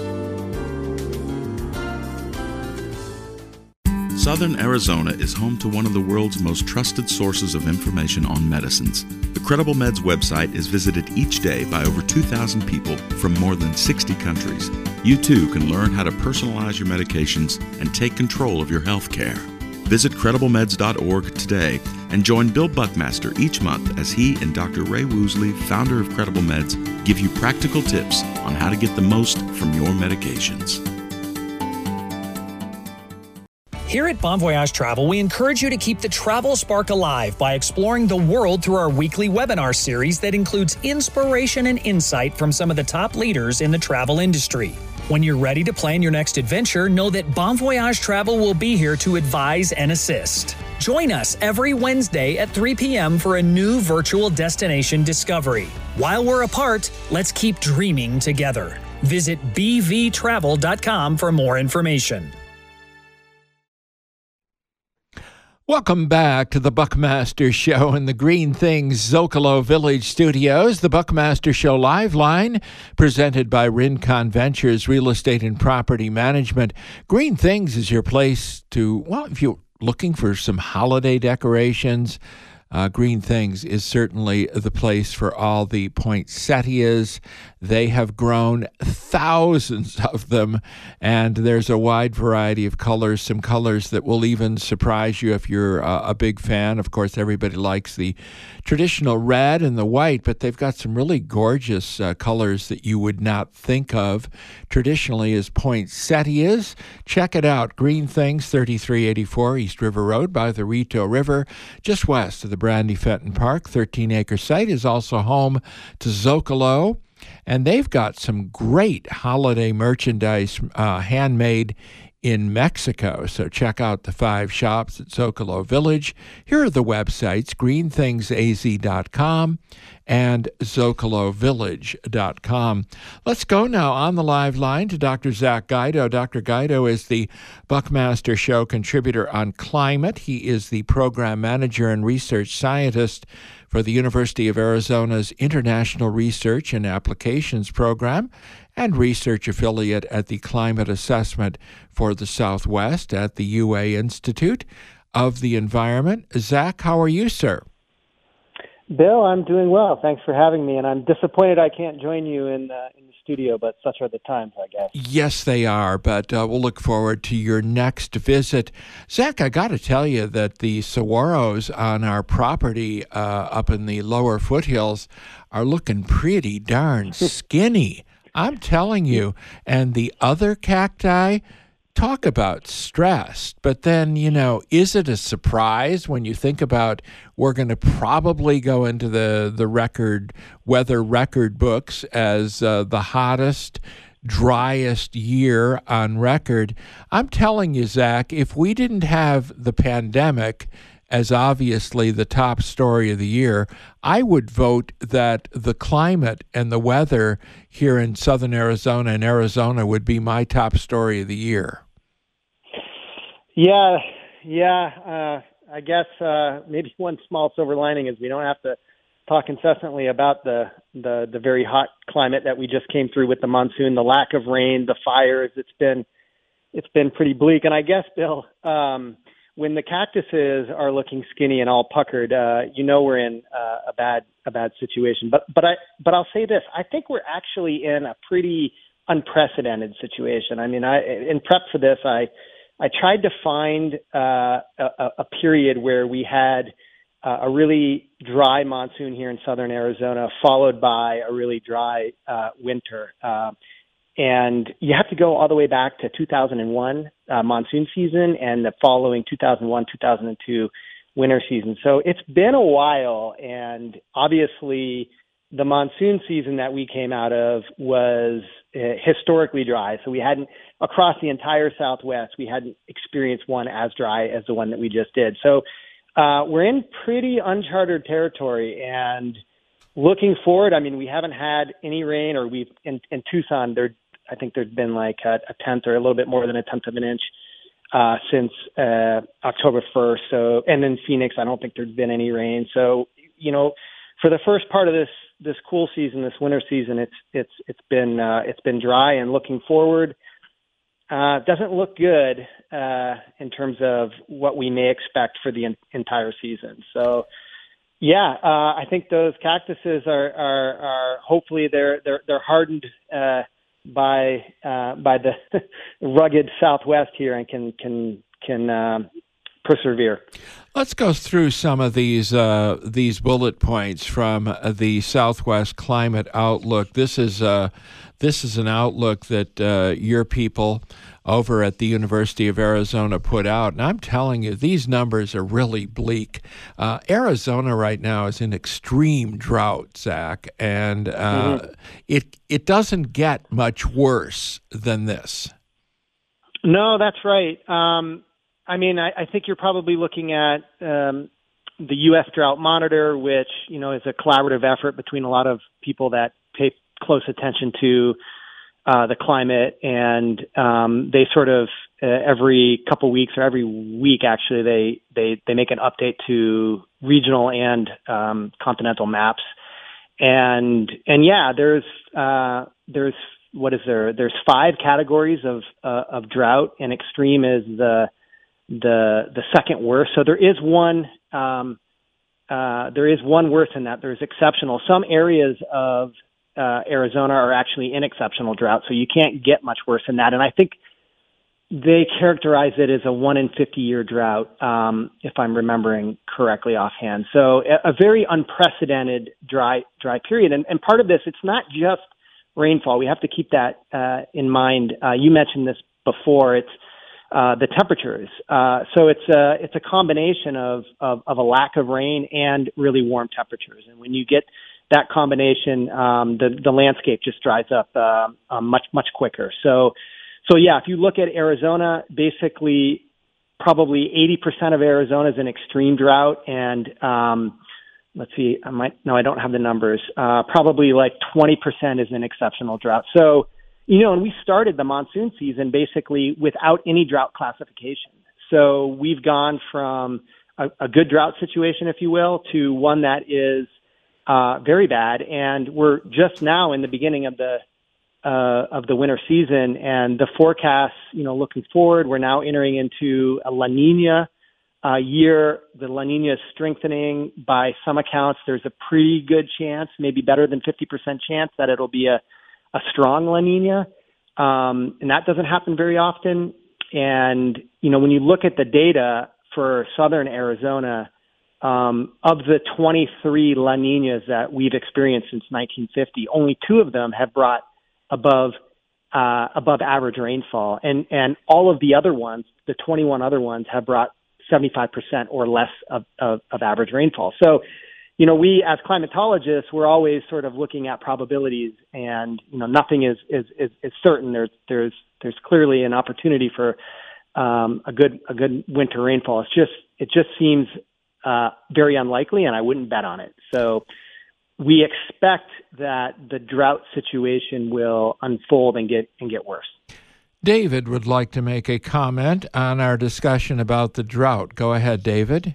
Southern Arizona is home to one of the world's most trusted sources of information on medicines. The Credible Meds website is visited each day by over two thousand people from more than sixty countries. You too can learn how to personalize your medications and take control of your health care. Visit credible meds dot org today and join Bill Buckmaster each month as he and Doctor Ray Woosley, founder of Credible Meds, give you practical tips on how to get the most from your medications.
Here at Bon Voyage Travel, we encourage you to keep the travel spark alive by exploring the world through our weekly webinar series that includes inspiration and insight from some of the top leaders in the travel industry. When you're ready to plan your next adventure, know that Bon Voyage Travel will be here to advise and assist. Join us every Wednesday at three p.m. for a new virtual destination discovery. While we're apart, let's keep dreaming together. Visit b v travel dot com for more information.
Welcome back to the Buckmaster Show in the Green Things Zocalo Village Studios. The Buckmaster Show Live Line, presented by Rincon Ventures Real Estate and Property Management. Green Things is your place to, well, if you're looking for some holiday decorations, Uh, Green Things is certainly the place for all the poinsettias. They have grown thousands of them, and there's a wide variety of colors, some colors that will even surprise you if you're uh, a big fan. Of course, everybody likes the traditional red and the white, but they've got some really gorgeous uh, colors that you would not think of traditionally as poinsettias. Check it out. Green Things, thirty-three eighty-four East River Road by the Rito River, just west of the Brandy Fenton Park. thirteen acre site is also home to Zocalo, and they've got some great holiday merchandise uh, handmade in Mexico. So check out the five shops at Zocalo Village. Here are the websites, green things a z dot com and zocalo village dot com. Let's go now on the live line to Doctor Zach Guido. Doctor Guido is the Buckmaster Show contributor on climate. He is the program manager and research scientist for the University of Arizona's International Research and Applications Program and research affiliate at the Climate Assessment for the Southwest at the U A Institute of the Environment. Zach, how are you, sir?
Bill, I'm doing well. Thanks for having me, and I'm disappointed I can't join you in, uh, in the studio, but such are the times, I guess.
Yes, they are, but uh, we'll look forward to your next visit. Zach, I got to tell you that the saguaros on our property uh, up in the lower foothills are looking pretty darn skinny. I'm telling you. And the other cacti, talk about stressed. But then, you know, is it a surprise when you think about we're going to probably go into the, the record weather record books as uh, the hottest, driest year on record? I'm telling you, Zach, if we didn't have the pandemic as obviously the top story of the year, I would vote that the climate and the weather here in southern Arizona and Arizona would be my top story of the year.
Yeah, yeah. Uh, I guess uh, maybe one small silver lining is we don't have to talk incessantly about the, the, the very hot climate that we just came through with the monsoon, the lack of rain, the fires. It's been it's been pretty bleak. And I guess, Bill, um, when the cactuses are looking skinny and all puckered, uh, you know we're in uh, a bad a bad situation. But but I but I'll say this: I think we're actually in a pretty unprecedented situation. I mean, I in prep for this, I I tried to find uh, a, a period where we had uh, a really dry monsoon here in southern Arizona, followed by a really dry uh, winter. Uh, and you have to go all the way back to two thousand one uh, monsoon season and the following two thousand one, two thousand two winter season. So it's been a while, and obviously the monsoon season that we came out of was uh, historically dry. So we hadn't, across the entire Southwest, we hadn't experienced one as dry as the one that we just did. So uh, we're in pretty uncharted territory, and looking forward, I mean, we haven't had any rain, or we've, in, in Tucson, there, I think there's been like a, a tenth or a little bit more than a tenth of an inch uh, since uh, October first. So, and in Phoenix, I don't think there's been any rain. So, you know, for the first part of this, this cool season, this winter season, it's, it's, it's been, uh, it's been dry, and looking forward, uh, doesn't look good, uh, in terms of what we may expect for the en- entire season. So, yeah, uh, I think those cactuses are, are, are hopefully they're, they're, they're hardened, uh, by, uh, by the rugged Southwest here, and can, can, can, um, persevere.
Let's go through some of these uh, these bullet points from uh, the Southwest Climate Outlook. This is uh, this is an outlook that uh, your people over at the University of Arizona put out, and I'm telling you, these numbers are really bleak. Uh, Arizona right now is in extreme drought, Zach, and uh, mm-hmm. it it doesn't get much worse than this.
No, that's right. Um, I mean, I, I think you're probably looking at um, the U S Drought Monitor, which, you know, is a collaborative effort between a lot of people that pay close attention to uh, the climate. And um, they sort of uh, every couple weeks or every week, actually, they, they, they make an update to regional and um, continental maps. And, and yeah, there's, uh, there's, what is there? There's five categories of, uh, of drought, and extreme is the, the the second worst. So there is one um, uh, there is one worse than that. There's exceptional. Some areas of uh, Arizona are actually in exceptional drought, so you can't get much worse than that. And I think they characterize it as a one in fifty year drought, um, if I'm remembering correctly offhand. So a, a very unprecedented dry dry period. And, and part of this, it's not just rainfall. We have to keep that uh, in mind. Uh, you mentioned this before. It's Uh, the temperatures. Uh, so it's a, it's a combination of, of, of a lack of rain and really warm temperatures. And when you get that combination, um, the, the landscape just dries up uh, uh, much, much quicker. So, so yeah, if you look at Arizona, basically probably eighty percent of Arizona is in extreme drought. And um, let's see, I might, no, I don't have the numbers. Uh, probably like twenty percent is in exceptional drought. So, you know, and we started the monsoon season basically without any drought classification. So we've gone from a, a good drought situation, if you will, to one that is uh, very bad. And we're just now in the beginning of the uh, of the winter season, and the forecasts, you know, looking forward, we're now entering into a La Nina uh, year. The La Nina is strengthening by some accounts. There's a pretty good chance, maybe better than fifty percent chance, that it'll be a a strong La Nina, um, and that doesn't happen very often. And, you know, when you look at the data for southern Arizona, um, of the twenty-three La Ninas that we've experienced since nineteen fifty, only two of them have brought above uh, above average rainfall. And, and all of the other ones, the twenty-one other ones, have brought seventy-five percent or less of, of, of average rainfall. So, you know, we as climatologists, we're always sort of looking at probabilities, and, you know, nothing is, is, is, is certain. There's, there's, there's clearly an opportunity for um, a good, a good winter rainfall. It's just, it just seems uh, very unlikely, and I wouldn't bet on it. So we expect that the drought situation will unfold and get, and get worse.
David would like to make a comment on our discussion about the drought. Go ahead, David.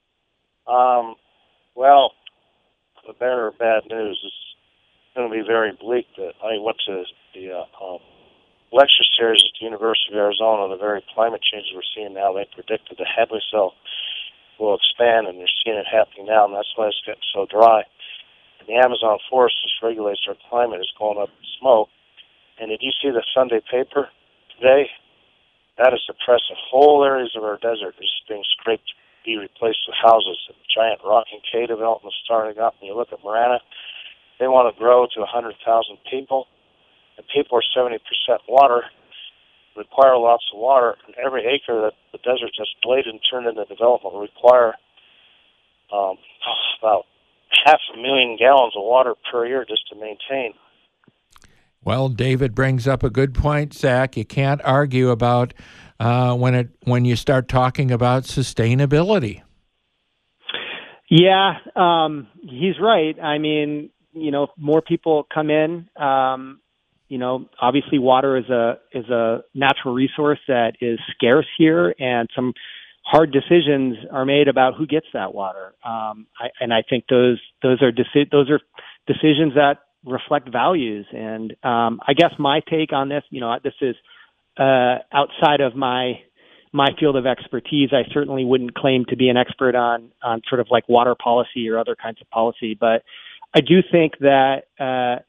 Um, Well, the better or bad news is going to be very bleak. That I went to the uh, um, lecture series at the University of Arizona. The very climate changes we're seeing now, they predicted the Hadley cell will expand, and you're seeing it happening now, and that's why it's getting so dry. And the Amazon forest, which regulates our climate, is going up in smoke. And did you see the Sunday paper today? That is depressing. Whole areas of our desert are just being scraped to be replaced with houses. A giant rock and cave development starting up. And you look at Marana, they want to grow to one hundred thousand people. And people are seventy percent water, require lots of water. And every acre that the desert just bladed and turned into development will require um, about half a million gallons of water per year just to maintain.
Well, David brings up a good point, Zach. You can't argue about uh, when it when you start talking about sustainability.
Yeah, um, he's right. I mean, you know, more people come in. Um, you know, obviously, water is a is a natural resource that is scarce here, and some hard decisions are made about who gets that water. Um, I, and I think those those are deci- those are decisions that reflect values. And um, I guess my take on this, you know, this is uh, outside of my my field of expertise. I certainly wouldn't claim to be an expert on on sort of like water policy or other kinds of policy, but I do think that uh,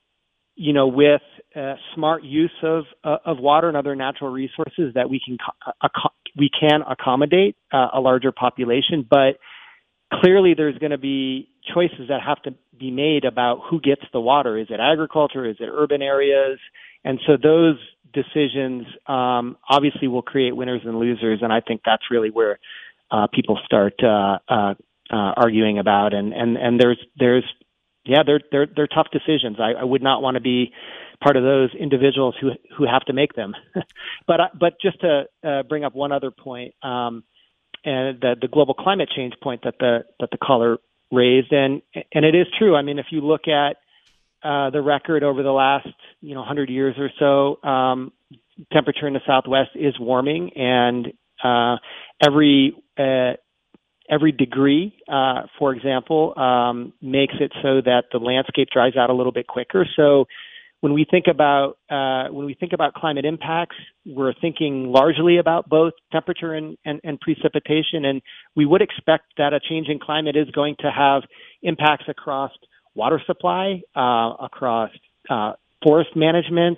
you know, with uh, smart use of uh, of water and other natural resources, that we can co- ac- we can accommodate uh, a larger population, but clearly there's going to be choices that have to be made about who gets the water. Is it agriculture? Is it urban areas? And so those decisions um, obviously will create winners and losers, and I think that's really where uh, people start uh, uh, uh, arguing about. And, and, and there's there's yeah, they're they're they're tough decisions. I, I would not want to be part of those individuals who who have to make them. but but just to uh, bring up one other point. Um, and the, the global climate change point that the that the caller raised, and and it is true. I mean, if you look at uh, the record over the last you know one hundred years or so, um, temperature in the Southwest is warming, and uh, every uh, every degree, uh, for example, um, makes it so that the landscape dries out a little bit quicker. So when we think about uh, when we think about climate impacts, we're thinking largely about both temperature and, and, and precipitation, and we would expect that a change in climate is going to have impacts across water supply, uh, across uh, forest management,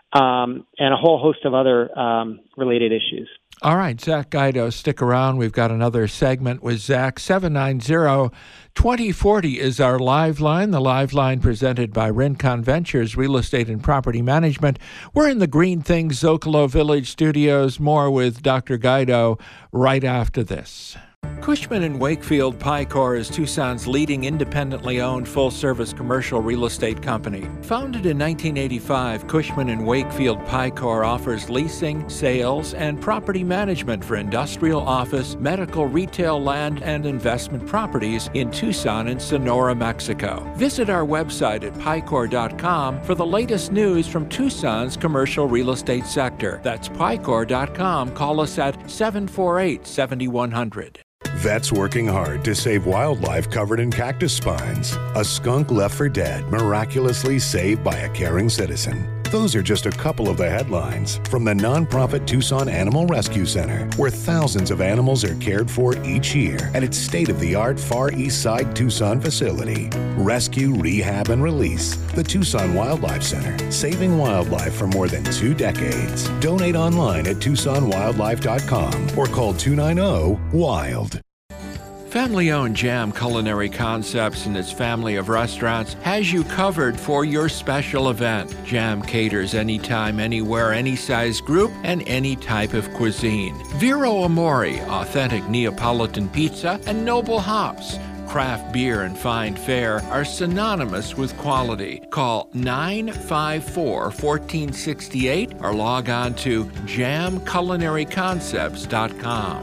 um, and a whole host of other um, related issues.
All right, Zach Guido, stick around. We've got another segment with Zach. seven nine zero, two zero four zero is our live line, the live line presented by Rincon Ventures Real Estate and Property Management. We're in the Green Things Zocalo Village studios. More with Doctor Guido right after this. Cushman and Wakefield Picor is Tucson's leading independently owned full-service commercial real estate company. Founded in nineteen eighty-five, Cushman and Wakefield Picor offers leasing, sales, and property management for industrial, office, medical, retail, land, and investment properties in Tucson and Sonora, Mexico. Visit our website at picor dot com for the latest news from Tucson's commercial real estate sector. That's picor dot com. Call us at seven four eight, seven one zero zero.
Vets working hard to save wildlife covered in cactus spines. A skunk left for dead, miraculously saved by a caring citizen. Those are just a couple of the headlines from the nonprofit Tucson Animal Rescue Center, where thousands of animals are cared for each year at its state-of-the-art Far East Side Tucson facility. Rescue, rehab, and release. The Tucson Wildlife Center, saving wildlife for more than two decades. Donate online at tucson wildlife dot com or call two nine zero, WILD.
Family-owned Jam Culinary Concepts and its family of restaurants has you covered for your special event. Jam caters anytime, anywhere, any size group, and any type of cuisine. Vero Amore, authentic Neapolitan pizza, and Noble Hops. Craft beer and fine fare are synonymous with quality. Call nine five four, one four six eight or log on to jam culinary concepts dot com.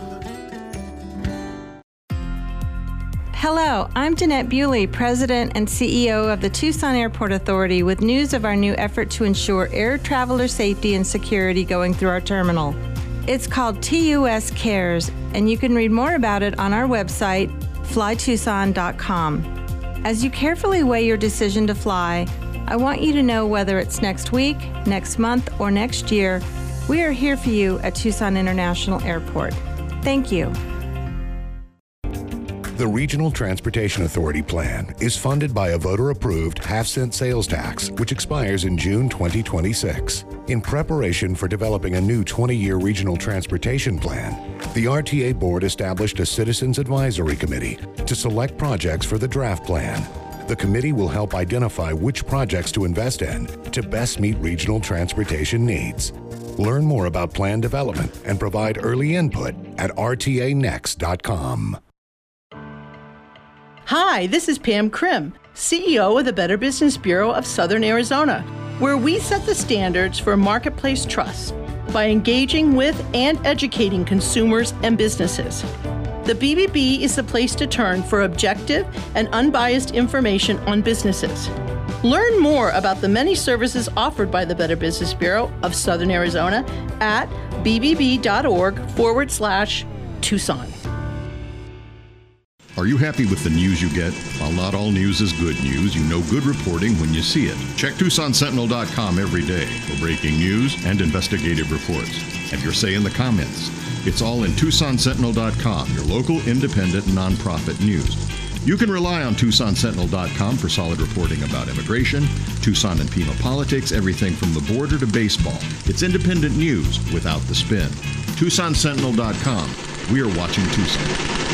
Hello, I'm Jeanette Bewley, President and C E O of the Tucson Airport Authority, with news of our new effort to ensure air traveler safety and security going through our terminal. It's called T U S Cares, and you can read more about it on our website, fly tucson dot com. As you carefully weigh your decision to fly, I want you to know whether it's next week, next month, or next year, we are here for you at Tucson International Airport. Thank you.
The Regional Transportation Authority plan is funded by a voter-approved half-cent sales tax, which expires in June twenty twenty-six. In preparation for developing a new twenty-year regional transportation plan, the R T A Board established a Citizens Advisory Committee to select projects for the draft plan. The committee will help identify which projects to invest in to best meet regional transportation needs. Learn more about plan development and provide early input at r t a next dot com.
Hi, this is Pam Krim, C E O of the Better Business Bureau of Southern Arizona, where we set the standards for marketplace trust by engaging with and educating consumers and businesses. The B B B is the place to turn for objective and unbiased information on businesses. Learn more about the many services offered by the Better Business Bureau of Southern Arizona at bbb.org forward slash Tucson.
Are you happy with the news you get? While not all news is good news, you know good reporting when you see it. Check Tucson Sentinel dot com every day for breaking news and investigative reports. Have your say in the comments. It's all in Tucson Sentinel dot com, your local independent nonprofit news. You can rely on Tucson Sentinel dot com for solid reporting about immigration, Tucson and Pima politics, everything from the border to baseball. It's independent news without the spin. Tucson Sentinel dot com. We are watching Tucson.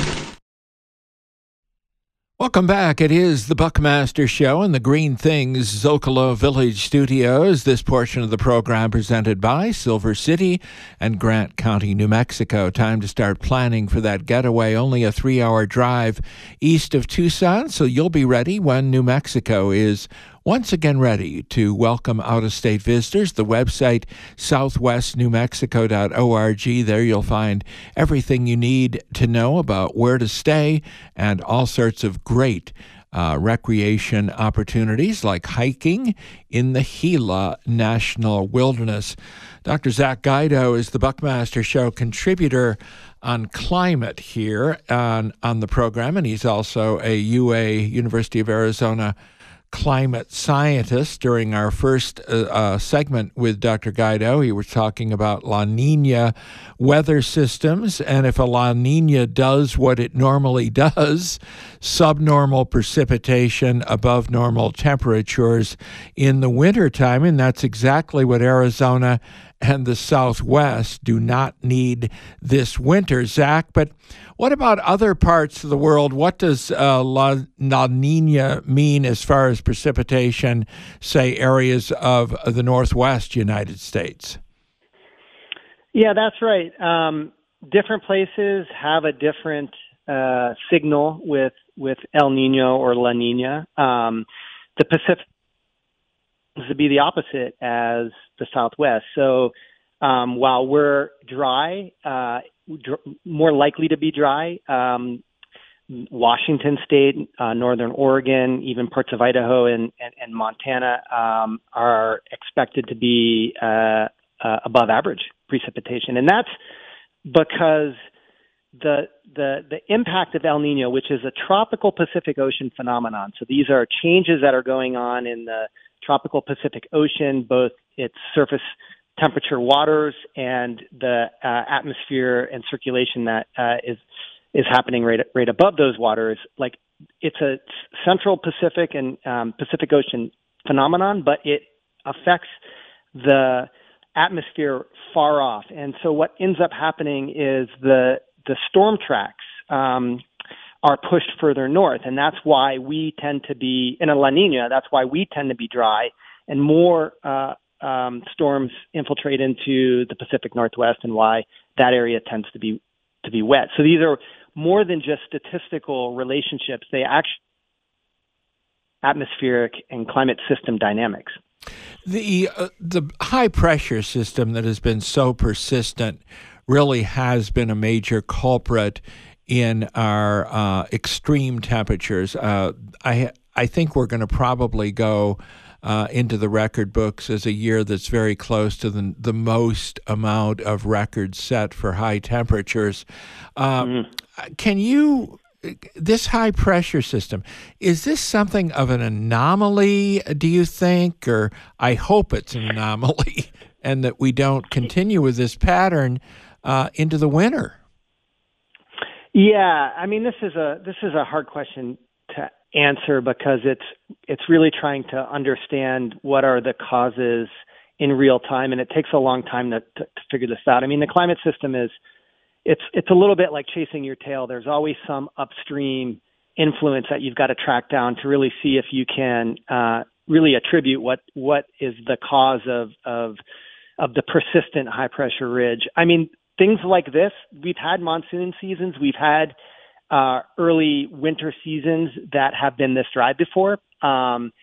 Welcome back. It is the Buckmaster Show in the Green Things Zocalo Village Studios. This portion of the program presented by Silver City and Grant County, New Mexico. Time to start planning for that getaway. Only a three-hour drive east of Tucson, so you'll be ready when New Mexico is once again ready to welcome out-of-state visitors. The website, southwest new mexico dot org. There you'll find everything you need to know about where to stay and all sorts of great uh, recreation opportunities like hiking in the Gila National Wilderness. Doctor Zach Guido is the Buckmaster Show contributor on climate here on, on the program, and he's also a U A, University of Arizona, climate scientist. During our first uh, uh, segment with Doctor Guido, he was talking about La Nina weather systems, and if a La Nina does what it normally does, subnormal precipitation above normal temperatures in the wintertime, and that's exactly what Arizona and the Southwest do not need this winter, Zach. But what about other parts of the world? What does uh, La, La Nina mean as far as precipitation, say, areas of the Northwest United States?
Yeah, that's right. Um, different places have a different uh, signal with, with El Nino or La Nina. Um, the Pacific to be the opposite as the Southwest. So um, while we're dry, uh, dr- more likely to be dry, um, Washington State, uh, Northern Oregon, even parts of Idaho and, and, and Montana um, are expected to be uh, uh, above average precipitation. And that's because the the the impact of El Nino, which is a tropical Pacific Ocean phenomenon. So these are changes that are going on in the tropical Pacific Ocean, both its surface temperature waters and the uh, atmosphere and circulation that uh, is is happening right right above those waters. Like, it's a Central Pacific and um, Pacific Ocean phenomenon, but it affects the atmosphere far off. And so what ends up happening is the the storm tracks um, are pushed further north, and that's why we tend to be in a La Nina. That's why we tend to be dry, and more uh, um, storms infiltrate into the Pacific Northwest, and why that area tends to be to be wet. So these are more than just statistical relationships; they actually atmospheric and climate system dynamics.
The uh, the high pressure system that has been so persistent really has been a major culprit in our uh, extreme temperatures. Uh, I I think we're going to probably go uh, into the record books as a year that's very close to the the most amount of records set for high temperatures. Uh, mm. Can you? This high pressure system, is this something of an anomaly, do you think? Or I hope it's an anomaly and that we don't continue with this pattern uh, into the winter.
Yeah, I mean, this is a this is a hard question to answer because it's it's really trying to understand what are the causes in real time, and it takes a long time to, to, to figure this out. I mean, the climate system is it's it's a little bit like chasing your tail. There's always some upstream influence that you've got to track down to really see if you can uh, really attribute what what is the cause of of of the persistent high pressure ridge. I mean, things like this, we've had monsoon seasons, we've had uh, early winter seasons that have been this dry before, um,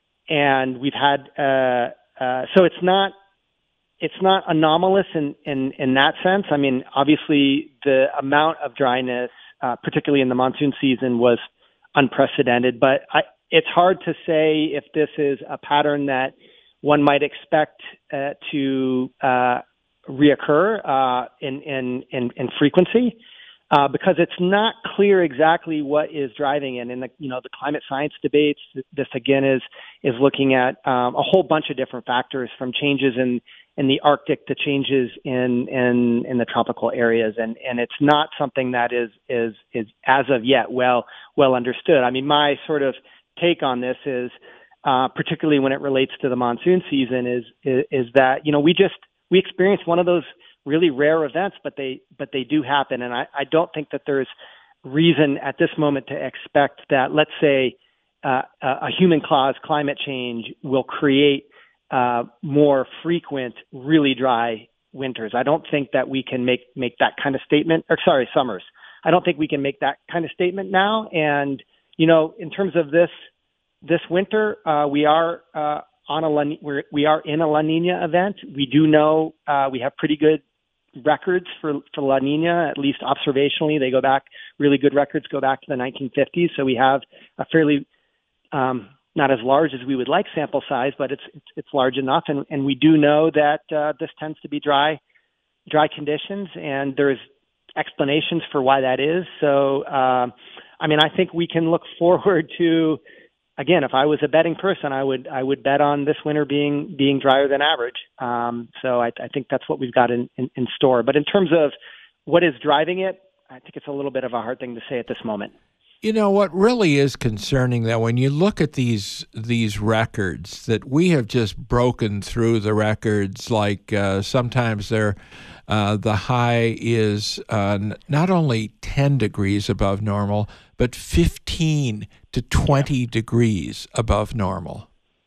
and we've had uh, uh, so it's not it's not anomalous in, in in that sense. I mean, obviously the amount of dryness, uh, particularly in the monsoon season, was unprecedented. But I, it's hard to say if this is a pattern that one might expect uh, to uh, reoccur uh, in, in, in, in frequency, uh, because it's not clear exactly what is driving it. And the, you know, the climate science debates, this again is is looking at um, a whole bunch of different factors, from changes in, in the Arctic to changes in, in in the tropical areas, and and it's not something that is is is as of yet well well understood. I mean, my sort of take on this is, Uh, particularly when it relates to the monsoon season, is, is is that, you know, we just we experience one of those really rare events, but they but they do happen, and I, I don't think that there's reason at this moment to expect that, let's say, uh, a human-caused climate change will create uh, more frequent, really dry winters. I don't think that we can make make that kind of statement. Or sorry, summers. I don't think we can make that kind of statement now. And you know, in terms of this. This winter, uh, we are uh, on a La, we're, we are in a La Nina event. We do know uh, we have pretty good records for, for La Nina, at least observationally. They go back, really good records go back to the nineteen fifties. So we have a fairly, um, not as large as we would like sample size, but it's it's, it's large enough. And, and we do know that uh, this tends to be dry, dry conditions, and there's explanations for why that is. So, um, I mean, I think we can look forward to. Again, if I was a betting person, I would I would bet on this winter being being drier than average. Um, so I, I think that's what we've got in, in, in store. But in terms of what is driving it, I think it's a little bit of a hard thing to say at this moment.
You know, what really is concerning, that when you look at these these records, that we have just broken through the records. Like uh, sometimes they're uh, the high is uh, n- not only ten degrees above normal, but fifteen to twenty yeah. degrees above normal.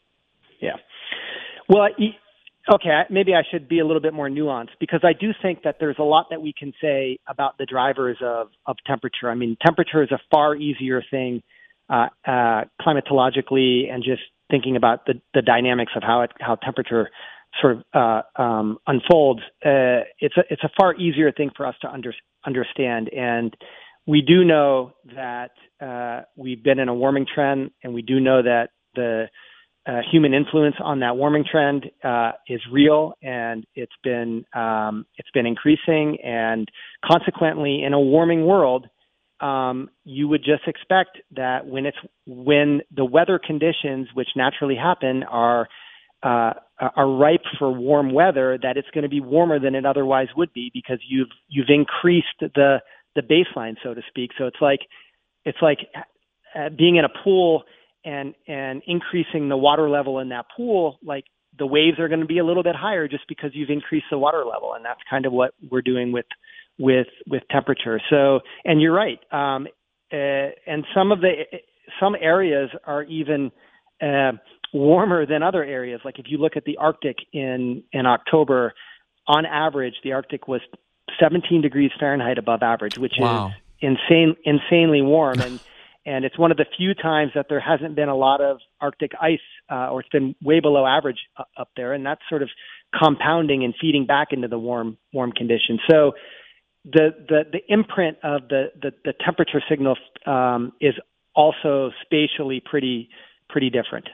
Yeah. Well, okay, maybe I should be a little bit more nuanced, because I do think that there's a lot that we can say about the drivers of, of temperature. I mean, temperature is a far easier thing uh, uh, climatologically, and just thinking about the, the dynamics of how it, how temperature sort of uh, um, unfolds. Uh, it's a it's a far easier thing for us to under, understand, and we do know that uh, we've been in a warming trend, and we do know that the uh, human influence on that warming trend uh, is real, and it's been um, it's been increasing. And consequently, in a warming world, um, you would just expect that when it's when the weather conditions, which naturally happen, are uh, are ripe for warm weather, that it's going to be warmer than it otherwise would be, because you've you've increased the the baseline, so to speak. So it's like it's like uh, being in a pool and and increasing the water level in that pool. Like, the waves are going to be a little bit higher just because you've increased the water level, and that's kind of what we're doing with with with temperature. So, and you're right. Um, uh, and some of the some areas are even uh, warmer than other areas. Like, if you look at the Arctic in in October, on average, the Arctic was seventeen degrees Fahrenheit above average, which
wow.
is insane, insanely warm. And, and it's one of the few times that there hasn't been a lot of Arctic ice, uh, or it's been way below average up there. And that's sort of compounding and feeding back into the warm, warm conditions. So the, the, the imprint of the, the, the temperature signal um, is also spatially pretty, pretty different.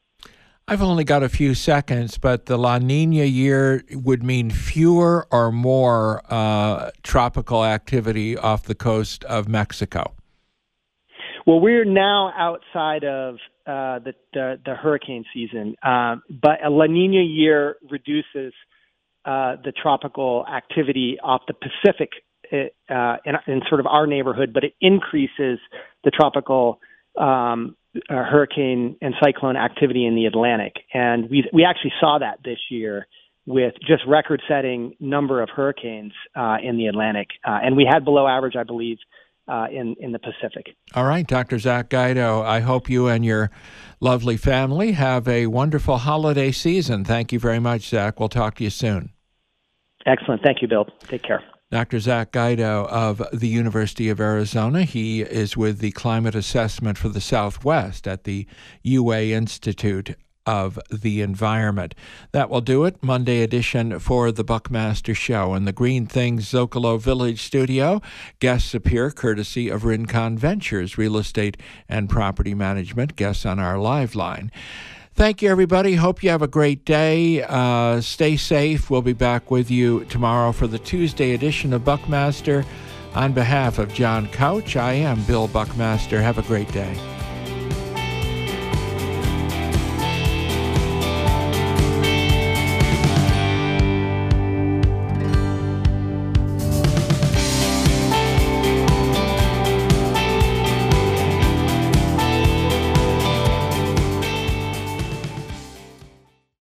I've only got a few seconds, but the La Nina year would mean fewer or more uh, tropical activity off the coast of Mexico.
Well, we're now outside of uh, the, the the hurricane season, um, but a La Nina year reduces uh, the tropical activity off the Pacific uh, in, in sort of our neighborhood, but it increases the tropical um uh, hurricane and cyclone activity in the Atlantic. And we we actually saw that this year with just record-setting number of hurricanes uh, in the Atlantic. Uh, and we had below average, I believe, uh, in, in the Pacific.
All right, Doctor Zach Guido, I hope you and your lovely family have a wonderful holiday season. Thank you very much, Zach. We'll talk to you soon.
Excellent. Thank you, Bill. Take care.
Doctor Zach Guido of the University of Arizona. He is with the Climate Assessment for the Southwest at the U A Institute of the Environment. That will do it. Monday edition for the Buckmaster Show. In the Green Things Zocalo Village studio, guests appear courtesy of Rincon Ventures, Real Estate and Property Management, guests on our live line. Thank you, everybody. Hope you have a great day. Uh, stay safe. We'll be back with you tomorrow for the Tuesday edition of Buckmaster. On behalf of John Couch, I am Bill Buckmaster. Have a great day.